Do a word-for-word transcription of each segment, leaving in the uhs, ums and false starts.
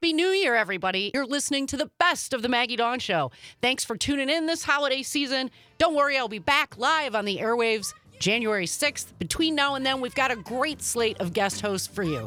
Happy New Year, everybody. You're listening to the best of the Maggie Dawn Show. Thanks for tuning in this holiday season. Don't worry, I'll be back live on the airwaves January sixth. Between now and then, we've got a great slate of guest hosts for you.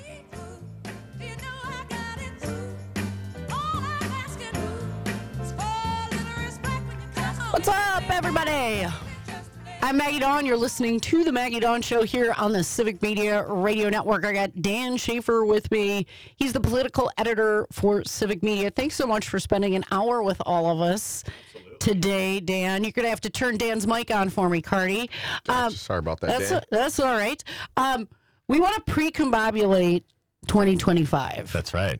What's up, everybody? I'm Maggie Dawn. You're listening to the Maggie Dawn Show here on the Civic Media Radio Network. I got Dan Schaefer with me. He's the political editor for Civic Media. Thanks so much for spending an hour with all of us Absolutely. today, Dan. You're going to have to turn Dan's mic on for me, Cardi. Um, Sorry about that, that's Dan. A, that's all right. Um, we want to pre-combobulate twenty twenty-five. That's right.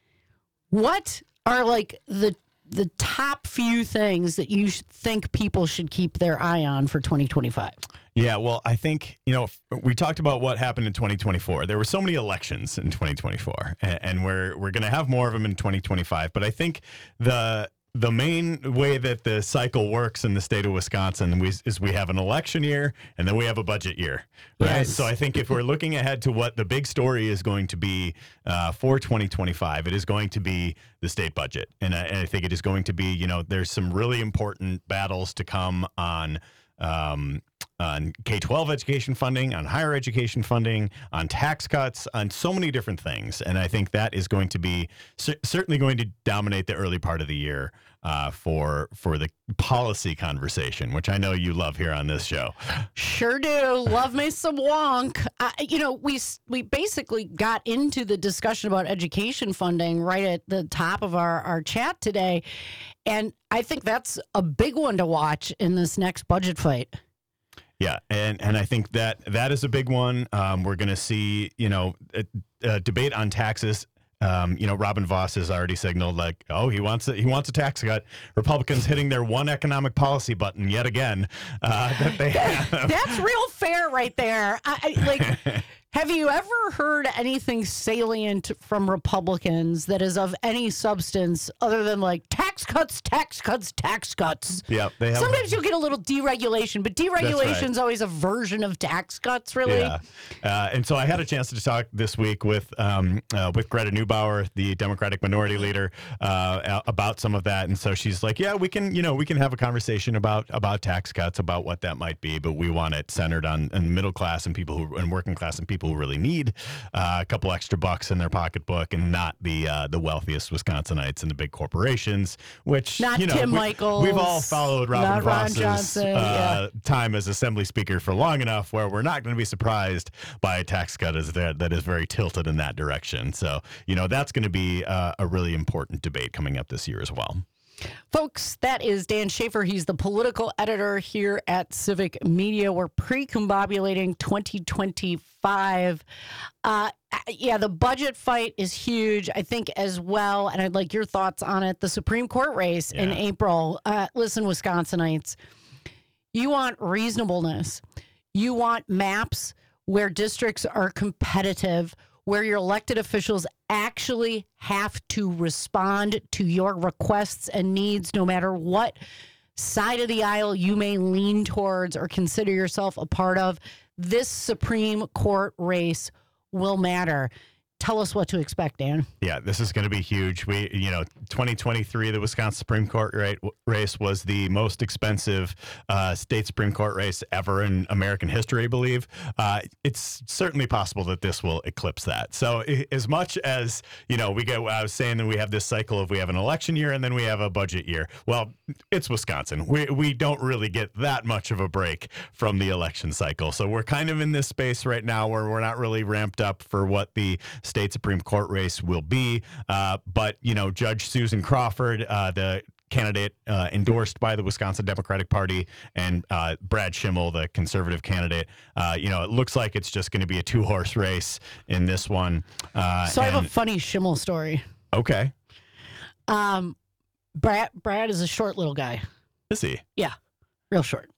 What are like the the top few things that you think people should keep their eye on for twenty twenty-five? Yeah, well, I think, you know, we talked about what happened in twenty twenty-four. There were so many elections in twenty twenty-four, and, and we're we're going to have more of them in twenty twenty-five. But I think the the main way that the cycle works in the state of Wisconsin we, is we have an election year and then we have a budget year, right? Yes. So I think if we're looking ahead to what the big story is going to be uh, for twenty twenty-five, it is going to be the state budget. And I, and I think it is going to be, you know, there's some really important battles to come on um, on K twelve education funding, on higher education funding, on tax cuts, on so many different things. And I think that is going to be cer- certainly going to dominate the early part of the year uh, for for the policy conversation, which I know you love here on this show. Sure do. Love me some wonk. Uh, you know, we we basically got into the discussion about education funding right at the top of our, our chat today. And I think that's a big one to watch in this next budget fight. Yeah, and, and I think that that is a big one. Um, we're going to see, you know, a, a debate on taxes. Um, you know, Robin Voss has already signaled like, oh, he wants a, he wants a tax cut. Republicans hitting their one economic policy button yet again uh, that they have. That's real fair right there. I, I like. Have you ever heard anything salient from Republicans that is of any substance other than like tax cuts, tax cuts, tax cuts? Yeah, they have. Sometimes you'll get a little deregulation, but deregulation is right. always a version of tax cuts, really. Yeah, uh, and so I had a chance to talk this week with um, uh, with Greta Neubauer, the Democratic Minority Leader, uh, about some of that. And so she's like, "Yeah, we can, you know, we can have a conversation about about tax cuts, about what that might be, but we want it centered on, on middle class and people who and working class and people who really need uh, a couple extra bucks in their pocketbook, and not the uh, the wealthiest Wisconsinites and the big corporations." Which not you know, Tim we, Michaels. We've all followed Robin Voss's Johnson, uh, yeah. time as Assembly Speaker for long enough where we're not going to be surprised by a tax cut as that that is very tilted in that direction. So you know that's going to be uh, a really important debate coming up this year as well. Folks, that is Dan Schaefer. He's the political editor here at Civic Media. We're pre-combobulating twenty twenty-five. Uh, yeah, the budget fight is huge, I think, as well. And I'd like your thoughts on it. The Supreme Court race yeah. in April. Uh, listen, Wisconsinites, you want reasonableness. You want maps where districts are competitive, where your elected officials actually have to respond to your requests and needs, no matter what side of the aisle you may lean towards or consider yourself a part of. This Supreme Court race will matter. Tell us what to expect, Dan. Yeah, this is going to be huge. We, you know, twenty twenty-three, the Wisconsin Supreme Court race was the most expensive uh, state Supreme Court race ever in American history, I believe. Uh, it's certainly possible that this will eclipse that. So as much as, you know, we get, I was saying that we have this cycle of we have an election year and then we have a budget year. Well, it's Wisconsin. We, we don't really get that much of a break from the election cycle. So we're kind of in this space right now where we're not really ramped up for what the state Supreme Court race will be. Uh, but, you know, Judge Susan Crawford, uh, the candidate uh, endorsed by the Wisconsin Democratic Party, and uh, Brad Schimmel, the conservative candidate, uh, you know, it looks like it's just going to be a two-horse race in this one. Uh, so and, I have a funny Schimmel story. Okay. Um, Brad, Brad is a short little guy. Is he? Yeah, real short.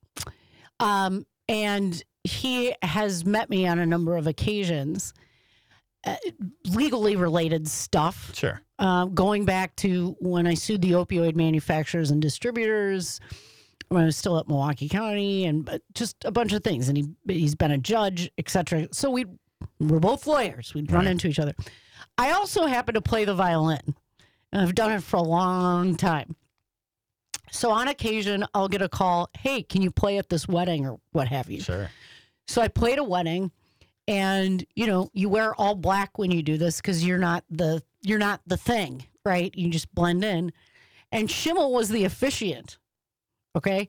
Um, and he has met me on a number of occasions. Uh, legally related stuff. Sure. Uh, going back to when I sued the opioid manufacturers and distributors when I was still at Milwaukee County, and uh, just a bunch of things. And he he's been a judge, et cetera. So we we're both lawyers. We'd run right. into each other. I also happen to play the violin. And I've done it for a long time. So on occasion, I'll get a call, hey, can you play at this wedding or what have you? Sure. So I played a wedding, and, you know, you wear all black when you do this because you're not the you're not the thing, right? You just blend in. And Schimmel was the officiant, okay?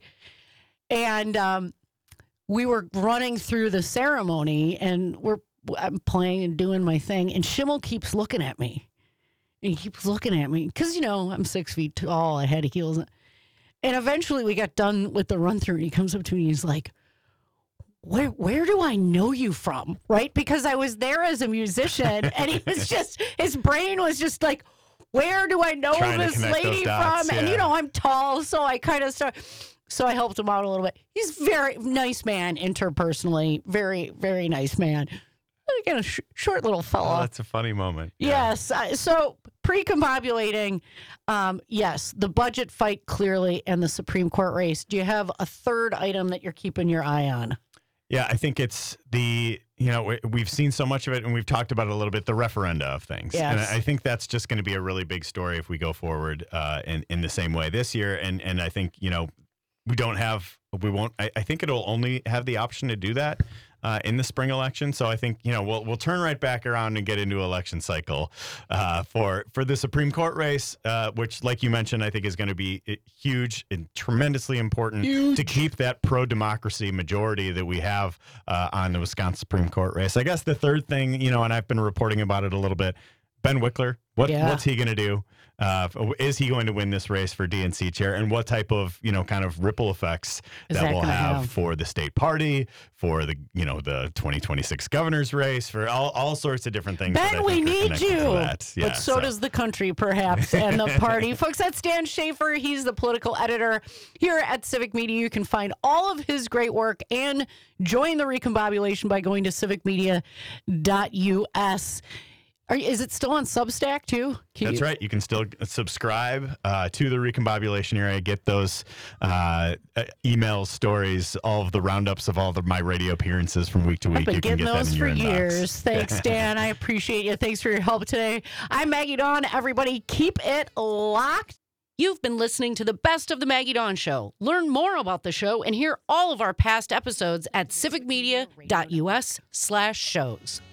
And um, we were running through the ceremony, and we're I'm playing and doing my thing, and Schimmel keeps looking at me. And he keeps looking at me because, you know, I'm six feet tall, I had heels. And eventually we got done with the run through, and he comes up to me and he's like, where where do I know you from? Right? Because I was there as a musician, and he was just, his brain was just like, where do I know Trying this lady dots, from? yeah. And, you know, I'm tall, so I kind of start. So I helped him out a little bit. He's very nice man interpersonally. Very, very nice man. Again, a sh- short little fella. Oh, that's a funny moment. Yeah. Yes. Uh, so pre-combobulating, um, yes, the budget fight clearly and the Supreme Court race. Do you have a third item that you're keeping your eye on? Yeah, I think it's the, you know, we- we've seen so much of it, and we've talked about it a little bit, the referenda of things. Yes. And I I think that's just going to be a really big story if we go forward uh, in, in the same way this year. And, and I think, you know, we don't have, we won't, I, I think it'll only have the option to do that uh, in the spring election. So I think, you know, we'll we'll turn right back around and get into election cycle uh, for for the Supreme Court race, uh, which, like you mentioned, I think is going to be huge and tremendously important Huge. to keep that pro-democracy majority that we have uh, on the Wisconsin Supreme Court race. I guess the third thing, you know, and I've been reporting about it a little bit, Ben Wickler, what Yeah. what's he going to do? Uh, is he going to win this race for D N C chair, and what type of, you know, kind of ripple effects Is that that will gonna have, have? for the state party, for the, you know, the twenty twenty-six governor's race, for all, all sorts of different things. that I Ben, we think are need connected to you. that. Yeah, but so, does the country, perhaps, and the party. Folks, that's Dan Schaefer. He's the political editor here at Civic Media. You can find all of his great work and join the recombobulation by going to civic media dot U S. Are, is it still on Substack, too? Can That's you- right. You can still subscribe uh, to the Recombobulation area. Get those uh, uh, emails, stories, all of the roundups of all of my radio appearances from week to week. I've been You can getting get that those in for your inbox. years. Thanks, Dan. I appreciate you. Thanks for your help today. I'm Maggie Dawn. Everybody, keep it locked. You've been listening to the Best of the Maggie Dawn Show. Learn more about the show and hear all of our past episodes at civic media dot U S slash shows.